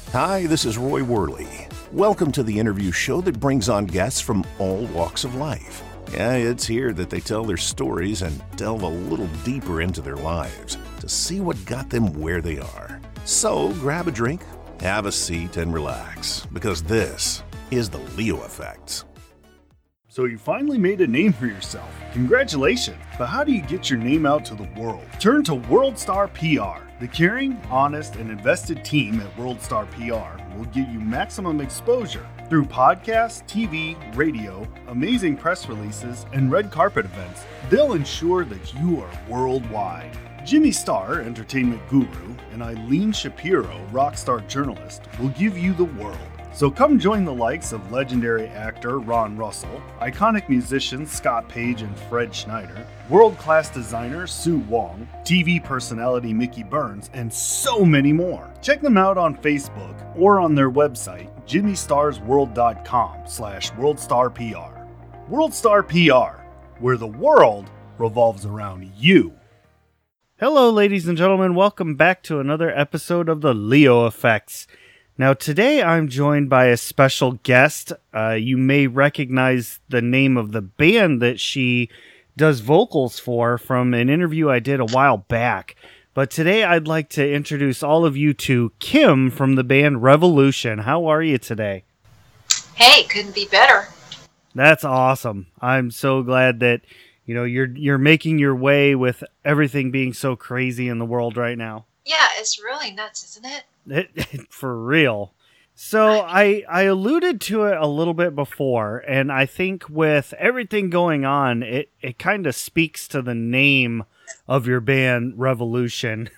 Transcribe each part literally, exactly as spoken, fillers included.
Hi, this is Roy Worley. Welcome to the interview show that brings on guests from all walks of life. Yeah, it's here that they tell their stories and delve a little deeper into their lives to see what got them where they are. So grab a drink, have a seat, and relax, because this is the Leo Effect. So you finally made a name for yourself. Congratulations! But how do you get your name out to the world? Turn to WorldStar P R. The caring, honest, and invested team at WorldStar P R will give you maximum exposure through podcasts, T V, radio, amazing press releases, and red carpet events. They'll ensure that you are worldwide. Jimmy Starr, entertainment guru, and Eileen Shapiro, rock star journalist, will give you the world. So come join the likes of legendary actor Ron Russell, iconic musicians Scott Page and Fred Schneider, world-class designer Sue Wong, T V personality Mickey Burns, and so many more. Check them out on Facebook or on their website, jimmy stars world dot com slash worldstarpr. WorldStar P R, where the world revolves around you. Hello, ladies and gentlemen. Welcome back to another episode of the Leo Effects. Now, today I'm joined by a special guest. Uh, you may recognize the name of the band that she does vocals for from an interview I did a while back. But today I'd like to introduce all of you to Kim from the band Revolution. How are you today? Hey, couldn't be better. That's awesome. I'm so glad that, you know, you're you're making your way with everything being so crazy in the world right now. Yeah, it's really nuts, isn't it? It, for real. So I I alluded to it a little bit before, and I think with everything going on, it, it kind of speaks to the name of your band, Revolution.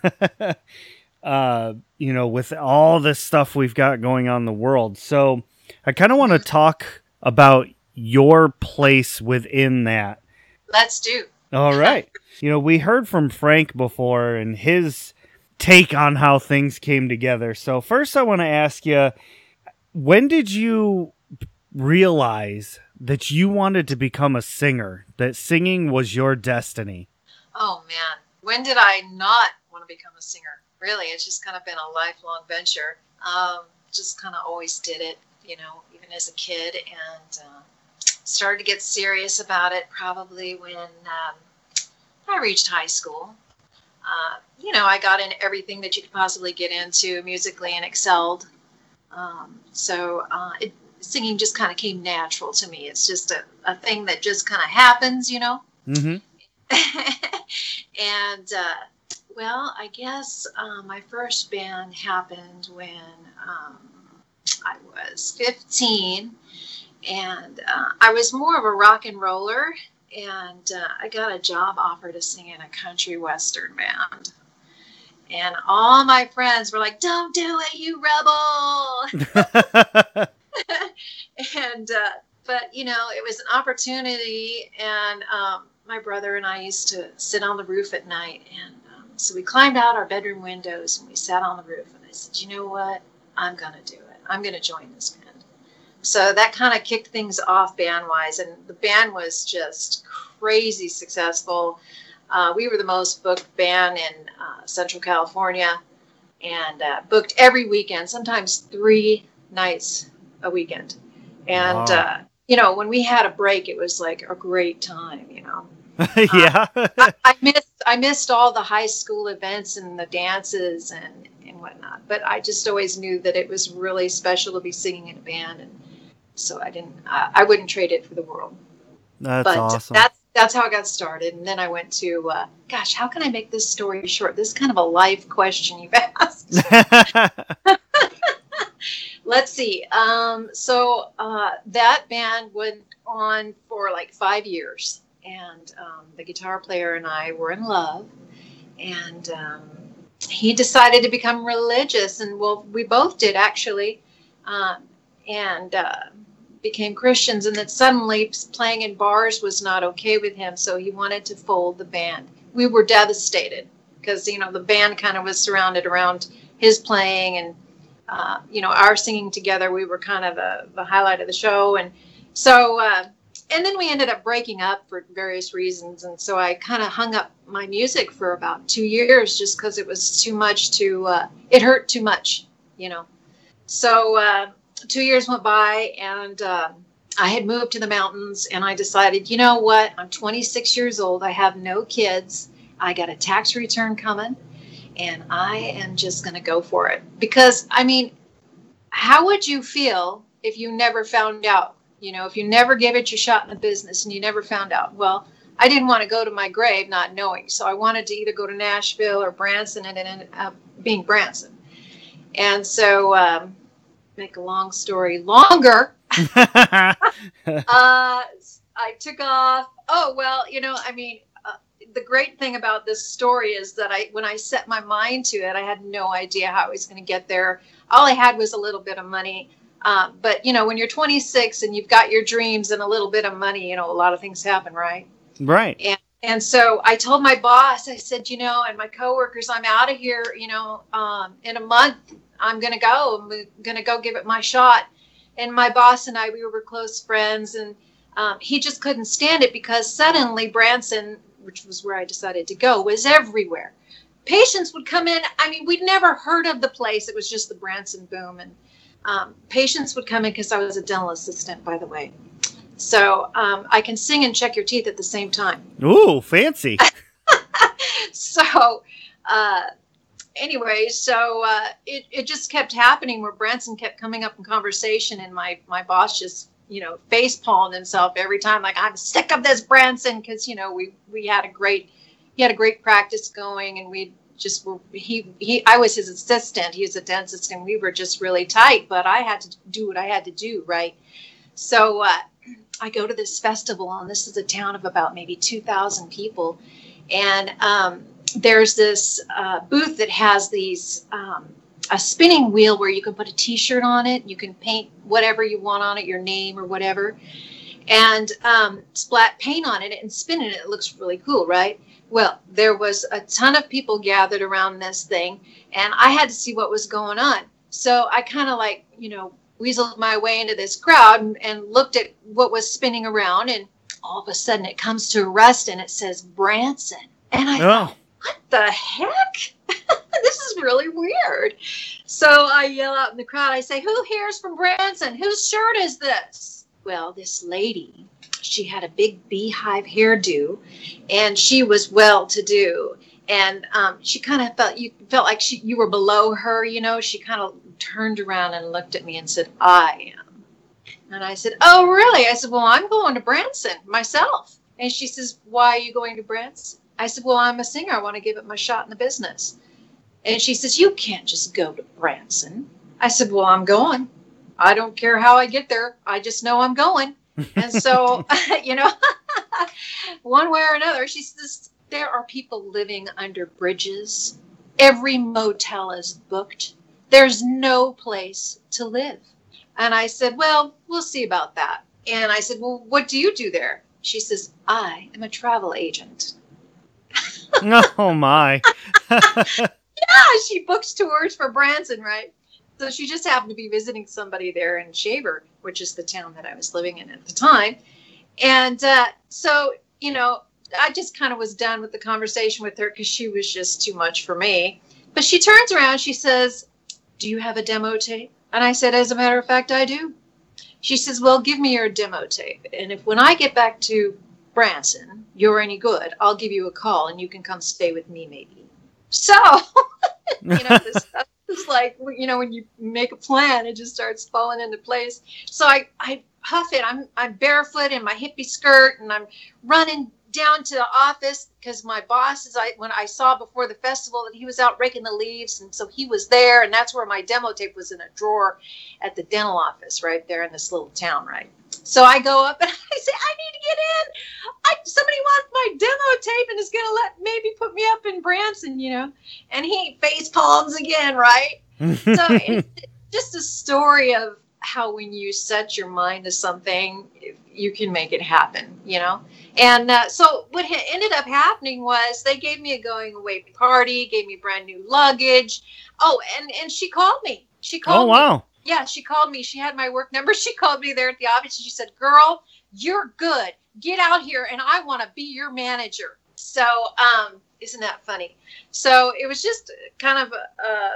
uh, you know, with all this stuff we've got going on in the world. So I kind of want to talk about your place within that. Let's do. All right. You know, we heard from Frank before and his take on how things came together. So first I want to ask you, when did you realize that you wanted to become a singer, that singing was your destiny? Oh man, when did I not want to become a singer? Really, it's just kind of been a lifelong venture. Um, just kind of always did it, you know, even as a kid, and uh, started to get serious about it probably when um, I reached high school. Uh, you know, I got in everything that you could possibly get into musically and excelled. Um, so uh, it, singing just kind of came natural to me. It's just a, a thing that just kind of happens, you know. Mm-hmm. and, uh, well, I guess uh, my first band happened when um, I was fifteen. And uh, I was more of a rock and roller. And uh, I got a job offer to sing in a country western band. And all my friends were like, "Don't do it, you rebel." and, uh, but, you know, it was an opportunity. And um, my brother and I used to sit on the roof at night. And um, so we climbed out our bedroom windows and we sat on the roof. And I said, "You know what? I'm going to do it. I'm going to join this band." So that kind of kicked things off band-wise, and the band was just crazy successful. Uh, we were the most booked band in uh, Central California, and uh, booked every weekend, sometimes three nights a weekend. And, Wow. uh, you know, when we had a break, it was like a great time, you know. yeah. uh, I, I missed I missed all the high school events and the dances and, and whatnot, but I just always knew that it was really special to be singing in a band, and so I didn't, I, I wouldn't trade it for the world. That's but awesome. That's, that's how I got started. And then I went to, uh, gosh, how can I make this story short? This is kind of a life question you've asked. Let's see. Um, so uh, that band went on for like five years. And um, the guitar player and I were in love. And um, he decided to become religious. And well, we both did, actually. Um, and uh, became Christians, and then suddenly playing in bars was not okay with him, so he wanted to fold the band. We were devastated because, you know, the band kind of was surrounded around his playing, and, uh, you know, our singing together, we were kind of the, the highlight of the show. And so, uh, and then we ended up breaking up for various reasons, and so I kind of hung up my music for about two years just because it was too much to, uh, it hurt too much, you know. So uh, two years went by, and uh, I had moved to the mountains, and I decided, you know what? I'm twenty-six years old. I have no kids. I got a tax return coming, and I am just going to go for it. Because, I mean, how would you feel if you never found out? You know, if you never gave it your shot in the business and you never found out? Well, I didn't want to go to my grave not knowing. So I wanted to either go to Nashville or Branson, and it ended up being Branson. And so, um, make a long story longer, uh, I took off. Oh, well, you know, I mean, uh, the great thing about this story is that I, when I set my mind to it, I had no idea how I was going to get there. All I had was a little bit of money. Um, but, you know, when you're twenty-six and you've got your dreams and a little bit of money, you know, a lot of things happen, right? Right. And, and so I told my boss, I said, you know, and my coworkers, I'm out of here, you know, um, in a month, I'm going to go. I'm going to go give it my shot. And my boss and I, we were close friends, and um, he just couldn't stand it because suddenly Branson, which was where I decided to go, was everywhere. Patients would come in. I mean, we'd never heard of the place. It was just the Branson boom. And um, patients would come in because I was a dental assistant, by the way. So um, I can sing and check your teeth at the same time. Ooh, fancy. so uh, anyway, so uh, it, it just kept happening where Branson kept coming up in conversation, and my, my boss just, you know, face palmed himself every time. Like, I'm sick of this Branson. Cause you know, we, we had a great, he had a great practice going, and we just were, he, he, I was his assistant. He was a dentist, and we were just really tight, but I had to do what I had to do. Right. So, uh, I go to this festival, and this is a town of about maybe two thousand people. And um, there's this uh, booth that has these, um, a spinning wheel where you can put a t-shirt on it. You can paint whatever you want on it, your name or whatever, and um, splat paint on it and spin it. It looks really cool, right? Well, there was a ton of people gathered around this thing, and I had to see what was going on. So I kind of like, you know, weaseled my way into this crowd and, and looked at what was spinning around, and all of a sudden it comes to a rest, and it says Branson. And I oh. thought, what the heck? This is really weird. So I yell out in the crowd, I say, who here is from Branson? Whose shirt is this? Well, this lady, she had a big beehive hairdo, and she was well-to-do. And um, she kind of felt, you felt like she, you were below her, you know. She kind of turned around and looked at me and said, I am. And I said, oh, really? I said, well, I'm going to Branson myself. And she says, why are you going to Branson? I said, well, I'm a singer. I want to give it my shot in the business. And she says, you can't just go to Branson. I said, well, I'm going. I don't care how I get there. I just know I'm going. And so, you know, one way or another, she says, there are people living under bridges. Every motel is booked. There's no place to live. And I said, well, we'll see about that. And I said, well, what do you do there? She says, I am a travel agent. Oh, my. Yeah, she books tours for Branson, right? So she just happened to be visiting somebody there in Shaver, which is the town that I was living in at the time. And uh, so, you know, I just kind of was done with the conversation with her because she was just too much for me. But she turns around, she says, do you have a demo tape? And I said, as a matter of fact, I do. She says, well, give me your demo tape. And if when I get back to Branson, you're any good, I'll give you a call and you can come stay with me maybe. So, you know, this stuff is like, you know, when you make a plan, it just starts falling into place. So I, I huff it. I'm, I'm barefoot in my hippie skirt, and I'm running down to the office because my boss is, I, when I saw before the festival that he was out raking the leaves. And so he was there, and that's where my demo tape was, in a drawer at the dental office right there in this little town, right? So I go up and I say, I need to get in. I, somebody wants my demo tape and is going to let maybe put me up in Branson, you know, and he face palms again. Right. So it's just a story of how when you set your mind to something, you can make it happen, you know? And uh, so what ha- ended up happening was they gave me a going away party, gave me brand new luggage. Oh, and, and she called me. She called me. Oh, wow. Me. Yeah, she called me. She had my work number. She called me there at the office, and she said, girl, you're good. Get out here, and I want to be your manager. So um, isn't that funny? So it was just kind of a,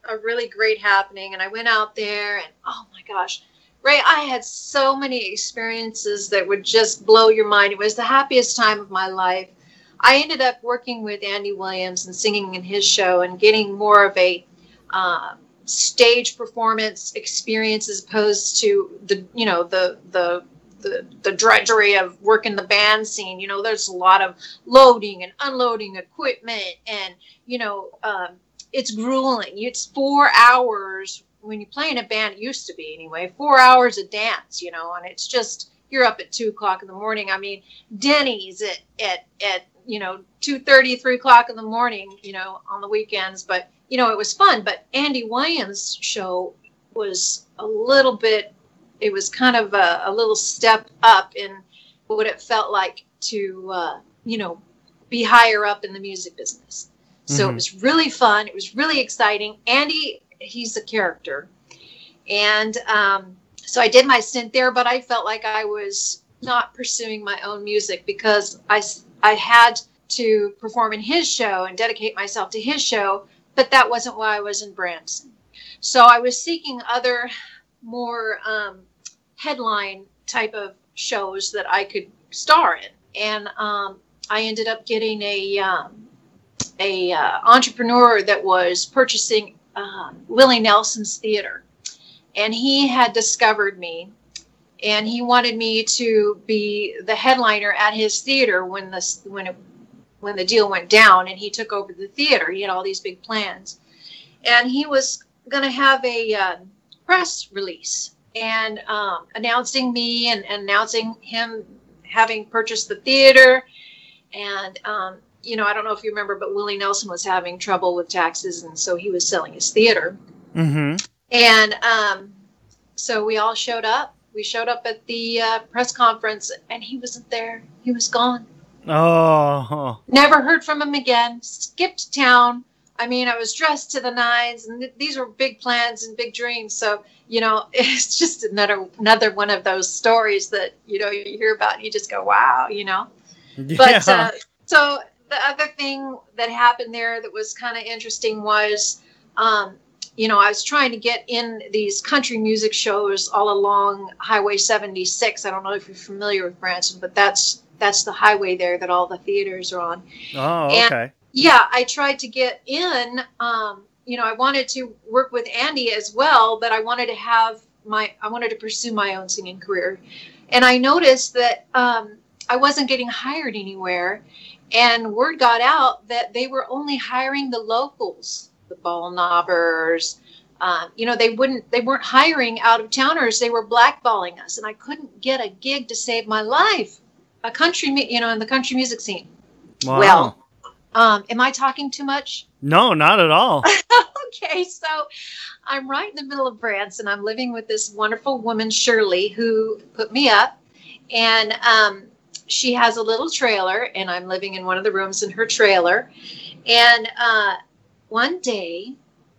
a really great happening. And I went out there and, oh my gosh, Ray, I had so many experiences that would just blow your mind. It was the happiest time of my life. I ended up working with Andy Williams and singing in his show and getting more of a uh, stage performance experience as opposed to the, you know, the, the, the, the drudgery of working the band scene. You know, there's a lot of loading and unloading equipment and, you know, um, it's grueling. It's four hours when you play in a band, it used to be anyway, four hours of dance, you know, and it's just, you're up at two o'clock in the morning. I mean, Denny's at, at, at, you know, two thirty, three o'clock in the morning, you know, on the weekends, but, you know, it was fun. But Andy Williams' show was a little bit, it was kind of a, a little step up in what it felt like to, uh, you know, be higher up in the music business. So mm-hmm. It was really fun. It was really exciting. Andy, he's a character. And um, so I did my stint there, but I felt like I was not pursuing my own music because I, I had to perform in his show and dedicate myself to his show, but that wasn't why I was in Branson. So I was seeking other more um, headline type of shows that I could star in. And um, I ended up getting a, um, a uh, entrepreneur that was purchasing Um, Willie Nelson's theater, and he had discovered me, and he wanted me to be the headliner at his theater when the when it when the deal went down, and he took over the theater. He had all these big plans, and he was going to have a uh, press release and um, announcing me and, and announcing him having purchased the theater, and um, you know, I don't know if you remember, but Willie Nelson was having trouble with taxes, and so he was selling his theater. Mm-hmm. And um, so we all showed up. We showed up at the uh, press conference, and he wasn't there. He was gone. Oh. Never heard from him again. Skipped town. I mean, I was dressed to the nines, and th- these were big plans and big dreams. So, you know, it's just another another one of those stories that, you know, you hear about and you just go, wow, you know. Yeah. But uh, so... The other thing that happened there that was kind of interesting was, um, you know, I was trying to get in these country music shows all along Highway seventy-six. I don't know if you're familiar with Branson, but that's that's the highway there that all the theaters are on. Oh, and, okay. Yeah, I tried to get in. Um, you know, I wanted to work with Andy as well, but I wanted to have my, I wanted to pursue my own singing career. And I noticed that um, I wasn't getting hired anywhere. And word got out that they were only hiring the locals, the ball knobbers. Um, you know, they wouldn't, they weren't hiring out of towners. They were blackballing us, and I couldn't get a gig to save my life. A country, you know, in the country music scene. Wow. Well, um, am I talking too much? No, not at all. Okay, so I'm right in the middle of Branson. I'm living with this wonderful woman, Shirley, who put me up, and um, she has a little trailer, and I'm living in one of the rooms in her trailer. And uh, one day,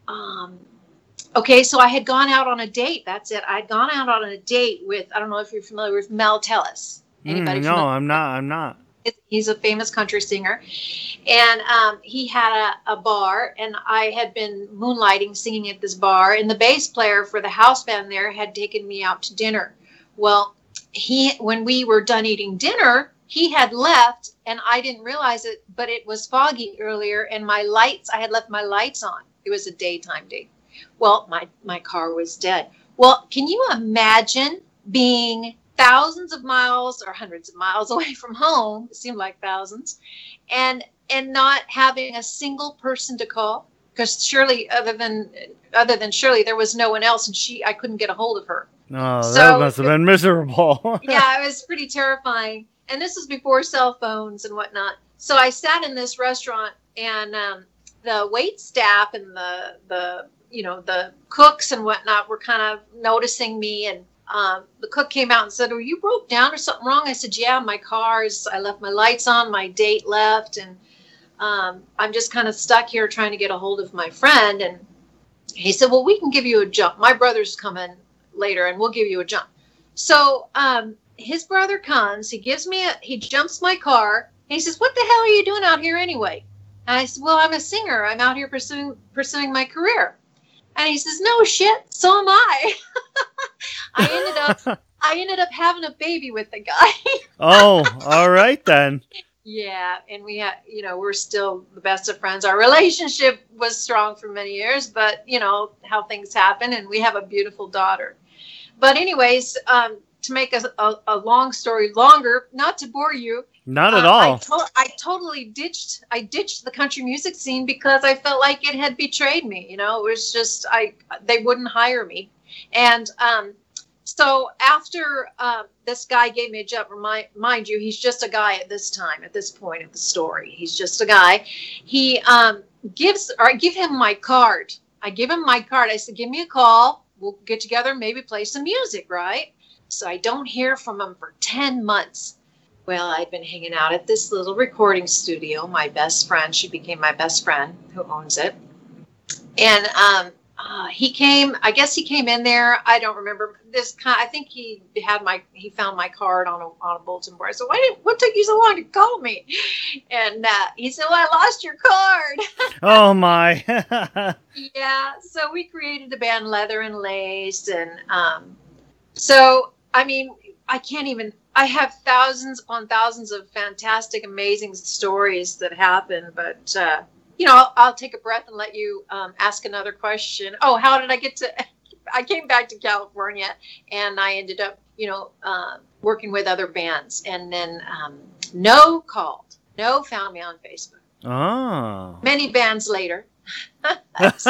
um, okay, so I had gone out on a date. That's it. I'd gone out on a date with, I don't know if you're familiar with Mel Tellis. Anybody mm, no, familiar? I'm not. I'm not. He's a famous country singer. And um, he had a, a bar, and I had been moonlighting, singing at this bar. And the bass player for the house band there had taken me out to dinner. Well, he, when we were done eating dinner, he had left, and I didn't realize it, but it was foggy earlier, and my lights, I had left my lights on. It was a daytime date. Well, my, my car was dead. Well, can you imagine being thousands of miles or hundreds of miles away from home? It seemed like thousands, and and not having a single person to call, because Shirley, other than other than Shirley, there was no one else, and she I couldn't get a hold of her. Oh, so, that must have been miserable. Yeah, it was pretty terrifying. And this was before cell phones and whatnot. So I sat in this restaurant, and um, the wait staff and the the you know the cooks and whatnot were kind of noticing me. And um, the cook came out and said, "Oh, you broke down or something wrong?" I said, "Yeah, my car is. I left my lights on. My date left, and um, I'm just kind of stuck here trying to get a hold of my friend." And he said, "Well, we can give you a jump. My brother's coming later, and we'll give you a jump." So um, his brother comes. He gives me a. He jumps my car. And he says, "What the hell are you doing out here anyway?" And I said, "Well, I'm a singer. I'm out here pursuing pursuing my career." And he says, no shit, so am I. I ended up I ended up having a baby with the guy. Oh, all right then. Yeah, and we had, you know, we're still the best of friends. Our relationship was strong for many years, but you know how things happen, and we have a beautiful daughter. But anyways, um, to make a, a, a long story longer, not to bore you, Not at uh, all. I, to- I totally ditched. I ditched the country music scene because I felt like it had betrayed me. You know, it was just I they wouldn't hire me, and um, so after uh, this guy gave me a job, remind, mind you, he's just a guy at this time, at this point of the story. He's just a guy. He um, gives, or I give him my card. I give him my card. I said, give me a call. We'll get together and maybe play some music, right? So I don't hear from him for ten months. Well, I'd been hanging out at this little recording studio. My best friend, she became my best friend, who owns it. And um, Uh, he came, I guess he came in there. I don't remember this kind. I think he had my, he found my card on a, on a bulletin board. So why did, what took you so long to call me? And uh, he said, well, I lost your card. Oh my. Yeah. So we created the band Leather and Lace. And um, so, I mean, I can't even, I have thousands upon thousands of fantastic, amazing stories that happen, but uh, you know, I'll, I'll take a breath and let you um, ask another question. Oh, how did I get to, I came back to California and I ended up, you know, uh, working with other bands. And then um, No called. No found me on Facebook. Oh. Many bands later. So,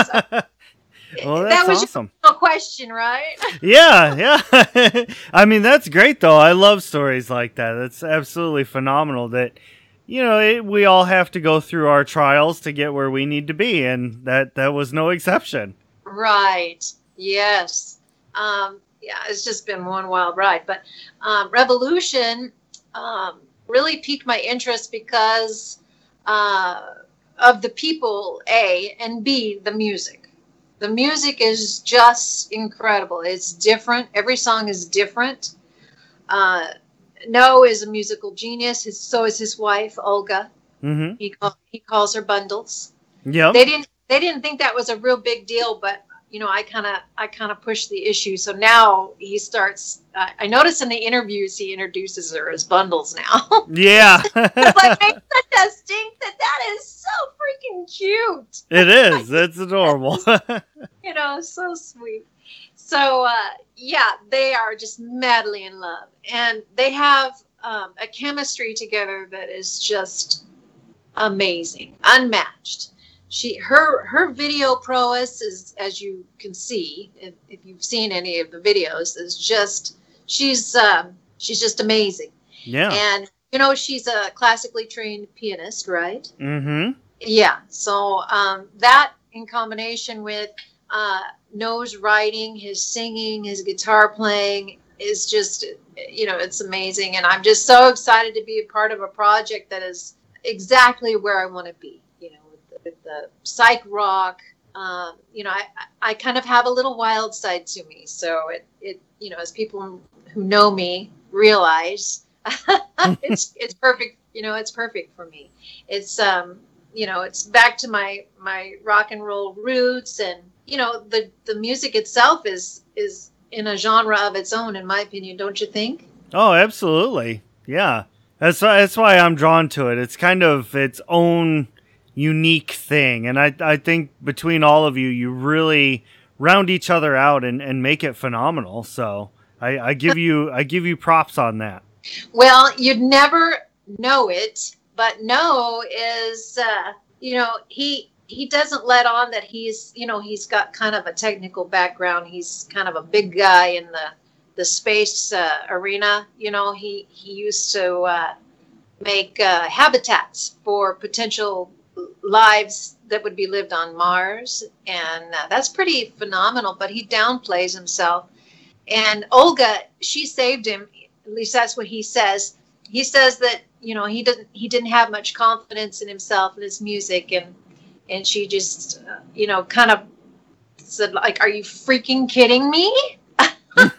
well, that's that was awesome. your question, right? Yeah, yeah. I mean, that's great, though. I love stories like that. That's absolutely phenomenal that, you know, it, we all have to go through our trials to get where we need to be, and that, that was no exception. Right. Yes. Um, yeah, it's just been one wild ride. But um, Revolution um, really piqued my interest because uh, of the people, A, and B, the music. The music is just incredible. It's different. Every song is different. Uh, No is a musical genius. His, so is his wife, Olga. Mm-hmm. He call, he calls her Bundles. Yep. They didn't they didn't think that was a real big deal, but you know, I kind of I kind of pushed the issue. So now he starts. Uh, I notice in the interviews he introduces her as Bundles now. Yeah. It's like makes such a stink that that is so freaking cute. It is. It's adorable. You know, so sweet. So uh, yeah, they are just madly in love, and they have um, a chemistry together that is just amazing, unmatched. She, her, her video prowess is, as you can see, if, if you've seen any of the videos, is just she's um, she's just amazing. Yeah. And you know, she's a classically trained pianist, right? Mm-hmm. Yeah. So um, that in combination with uh, No's writing, his singing, his guitar playing is just, you know, it's amazing. And I'm just so excited to be a part of a project that is exactly where I want to be, you know, with the, with the psych rock. Um, you know, I, I kind of have a little wild side to me. So it, it you know, as people who know me realize, it's it's perfect. You know, it's perfect for me. It's, um, you know, it's back to my, my rock and roll roots. And, you know, the, the music itself is, is in a genre of its own, in my opinion, don't you think? Oh, absolutely. Yeah. That's that's why I'm drawn to it. It's kind of its own unique thing. And I I think between all of you, you really round each other out and, and make it phenomenal. So I, I give you I give you props on that. Well, you'd never know it, but No is, uh, you know, he he doesn't let on that he's, you know, he's got kind of a technical background. He's kind of a big guy in the the space uh, arena. You know, he he used to uh, make uh, habitats for potential lives that would be lived on Mars, and uh, that's pretty phenomenal. But he downplays himself. And Olga, she saved him. At least that's what he says. He says that, you know, he didn't he didn't have much confidence in himself and his music, and and she just, uh, you know, kind of said, like, "Are you freaking kidding me? you're,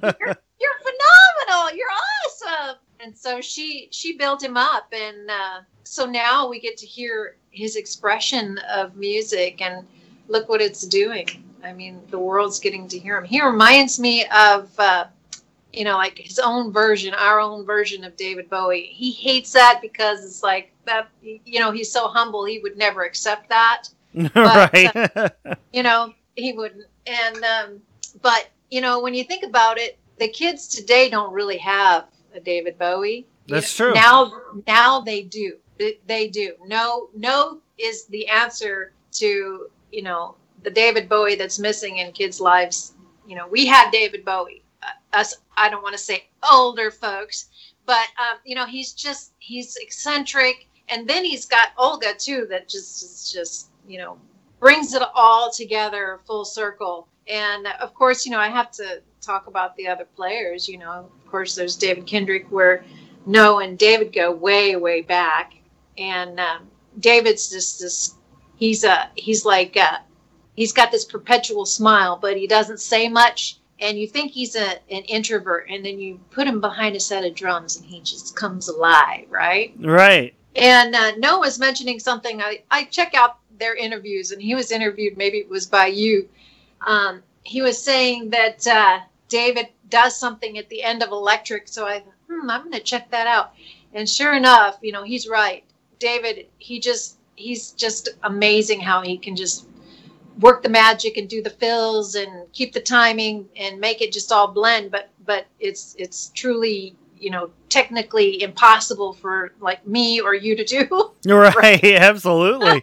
you're phenomenal. You're awesome." And so she she built him up, and uh, so now we get to hear his expression of music, and look what it's doing. I mean, the world's getting to hear him. He reminds me of, uh, you know, like his own version, our own version of David Bowie. He hates that because it's like that, you know, he's so humble, he would never accept that. But, right. uh, you know, he wouldn't. And, um, but, you know, when you think about it, the kids today don't really have a David Bowie. That's You know, true. Now, now they do. They do. No, no is the answer to, you know, the David Bowie that's missing in kids' lives. You know, we had David Bowie. Uh, us, I don't want to say older folks, but um, you know, he's just he's eccentric, and then he's got Olga too, that just is just you know brings it all together full circle. And uh, of course, you know, I have to talk about the other players. You know, of course, there's David Kendrick, where Noah and David go way, way back, and um, David's just this. He's a he's like. A, He's got this perpetual smile, but he doesn't say much. And you think he's a, an introvert, and then you put him behind a set of drums, and he just comes alive, right? Right. And uh, Noah was mentioning something. I, I check out their interviews, and he was interviewed, maybe it was by you. Um, he was saying that uh, David does something at the end of Electric. So I thought, hmm, I'm going to check that out. And sure enough, you know, he's right. David, he just, he's just amazing how he can just work the magic and do the fills and keep the timing and make it just all blend. But, but it's, it's truly, you know, technically impossible for like me or you to do. Right. right. Absolutely.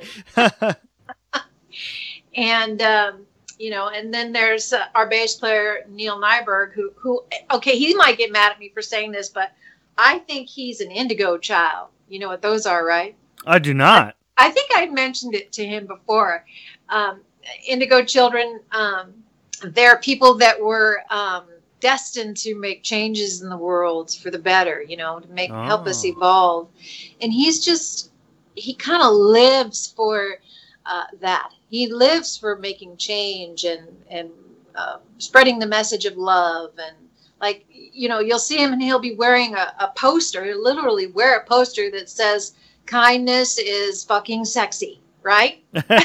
And, um, you know, and then there's uh, our bass player, Neil Nyberg, who, who, okay, he might get mad at me for saying this, but I think he's an indigo child. You know what those are, right? I do not. I, I think I mentioned it to him before. Um, indigo children, um, they're people that were um, destined to make changes in the world for the better, you know, to make Oh. help us evolve. And he's just, he kind of lives for uh, that. He lives for making change and, and uh, spreading the message of love. And like, you know, you'll see him and he'll be wearing a, a poster, he'll literally wear a poster that says, kindness is fucking sexy, right?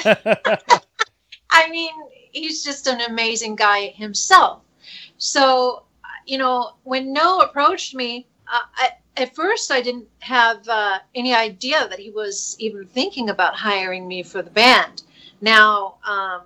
I mean, he's just an amazing guy himself. So, you know, when Noah approached me, uh, I, at first I didn't have uh, any idea that he was even thinking about hiring me for the band. Now, um,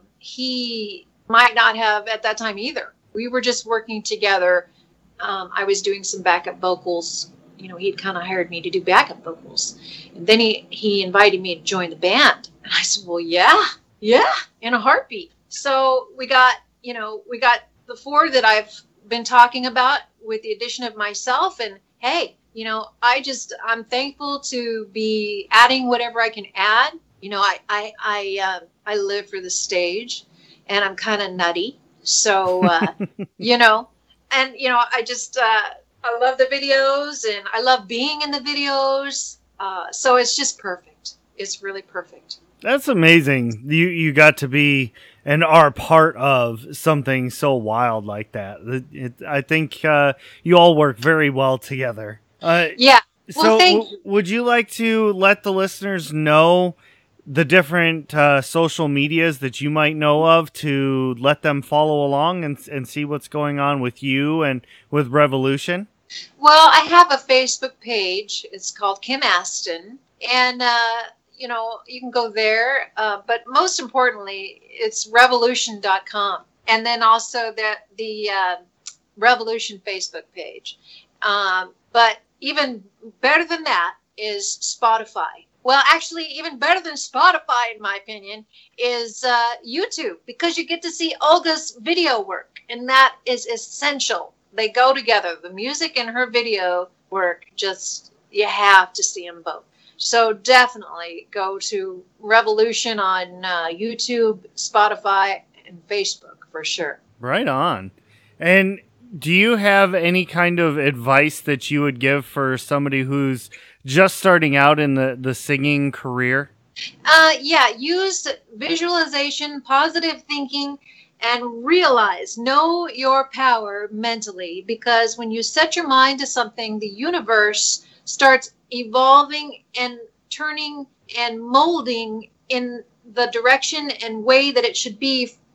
he might not have at that time either. We were just working together. Um, I was doing some backup vocals. You know, he'd kind of hired me to do backup vocals. And then he, he invited me to join the band. And I said, well, yeah, yeah, in a heartbeat. So we got, you know, we got the four that I've been talking about with the addition of myself. And hey, you know, I just, I'm thankful to be adding whatever I can add. You know, I, I, I, uh, I live for the stage, and I'm kind of nutty. So, uh, you know, and, you know, I just, uh, I love the videos, and I love being in the videos. Uh, so it's just perfect. It's really perfect. That's amazing. You you got to be and are part of something so wild like that. It, it, I think uh, you all work very well together. Uh, Yeah. so Well, thank w- would you like to let the listeners know the different uh, social medias that you might know of to let them follow along and and see what's going on with you and with Revolution? Well, I have a Facebook page. It's called Kim Aston. And, uh, you know, you can go there. Uh, but most importantly, it's revolution dot com. And then also the, the uh, Revolution Facebook page. Um, but even better than that is Spotify. Well, actually, even better than Spotify, in my opinion, is uh, YouTube, because you get to see Olga's video work. And that is essential. They go together. The music and her video work, just, you have to see them both. So definitely go to Revolution on uh, YouTube, Spotify, and Facebook for sure. Right on. And do you have any kind of advice that you would give for somebody who's just starting out in the, the singing career? Uh, yeah, use visualization, positive thinking, and realize, know your power mentally, because when you set your mind to something, the universe starts evolving and turning and molding in the direction and way that it should be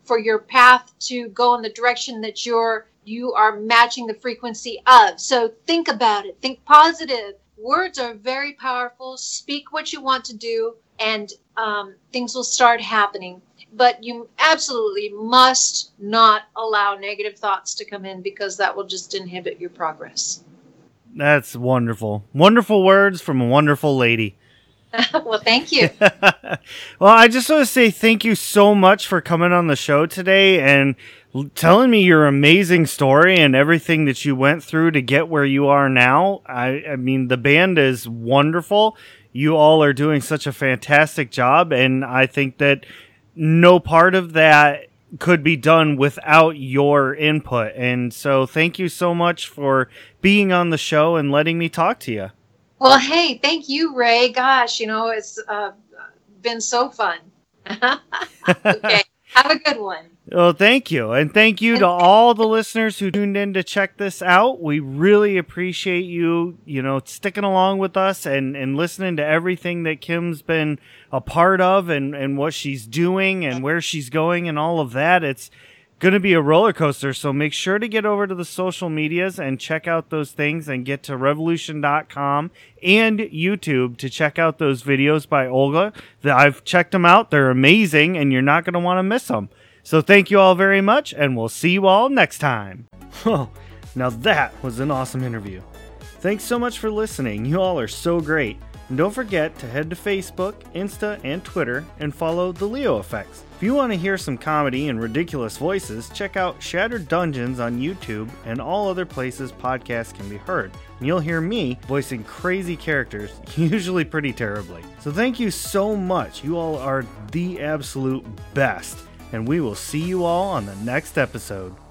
for your path to go in the direction that you're you are matching the frequency of. So think about it. Think positive. Words are very powerful. Speak what you want to do, and um, things will start happening. But you absolutely must not allow negative thoughts to come in, because that will just inhibit your progress. That's wonderful. Wonderful words from a wonderful lady. Well, thank you. Well, I just want to say thank you so much for coming on the show today and telling me your amazing story and everything that you went through to get where you are now. I, I mean, the band is wonderful. You all are doing such a fantastic job, and I think that no part of that could be done without your input. And so thank you so much for being on the show and letting me talk to you. Well, hey, thank you, Ray. Gosh, you know, it's uh, been so fun. Okay, have a good one. Well, thank you. And thank you to all the listeners who tuned in to check this out. We really appreciate you, you know, sticking along with us and, and listening to everything that Kim's been a part of and, and what she's doing and where she's going and all of that. It's going to be a roller coaster, so make sure to get over to the social medias and check out those things, and get to revolution dot com and YouTube to check out those videos by Olga. I've checked them out. They're amazing, and you're not going to want to miss them. So thank you all very much, and we'll see you all next time. Oh, now that was an awesome interview. Thanks so much for listening. You all are so great. And don't forget to head to Facebook, Insta, and Twitter and follow The Leo Effects. If you want to hear some comedy and ridiculous voices, check out Shattered Dungeons on YouTube and all other places podcasts can be heard. And you'll hear me voicing crazy characters, usually pretty terribly. So thank you so much. You all are the absolute best. And we will see you all on the next episode.